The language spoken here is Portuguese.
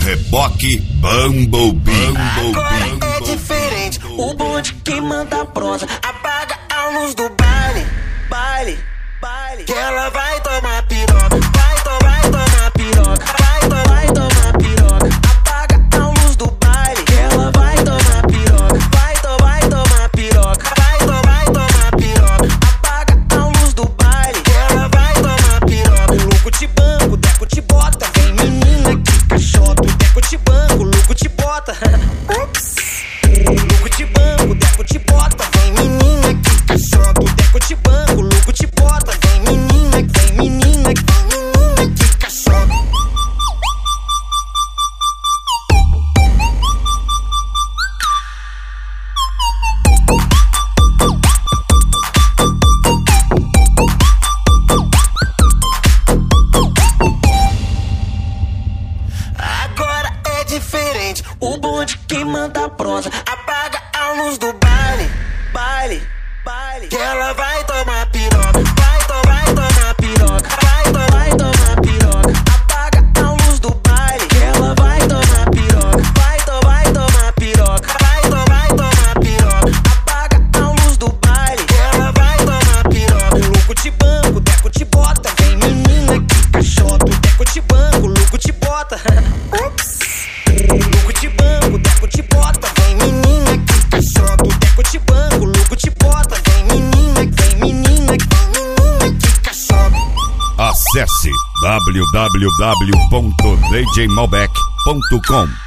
Reboque Bumblebee. Agora é diferente, o bonde que manda a prosa. Apaga a luz do baile, baile, baile. Que ela vai tomar piroca, vai tomar piroca, vai tomar piroca. Apaga a luz do baile, que ela vai tomar piroca, vai tomar piroca, vai tomar piroca. Apaga a luz do baile, que ela vai tomar piroca. O louco te banco, Deco te bota. Vem menina que cachota, o Deco te banco, o louco te bota. Ups. Louco te banco, Deco te bota. Vem menina que cachota, o Deco te banco, o louco te bota. Vem menina que cachota. Agora é diferente, o bonde que manda a prosa. Apaga a luz do baile, baile, baile. Que ela vai tomar piroca, vai tomar piroca, vai tomar piroca. Apaga a luz do baile, que ela vai tomar piroca, vai tomar piroca, vai tomar piroca. Apaga a luz do baile, que ela vai tomar piroca. O louco te banco, Deco te bota. Vem menina que cachota, o Deco te banco, o louco te bota. Ups. Louco te banco, Deco te bota. Vem menina que cachota, o Deco te banco, o louco te bota. Vem menina que cachota. Acesse www.djmalbec.com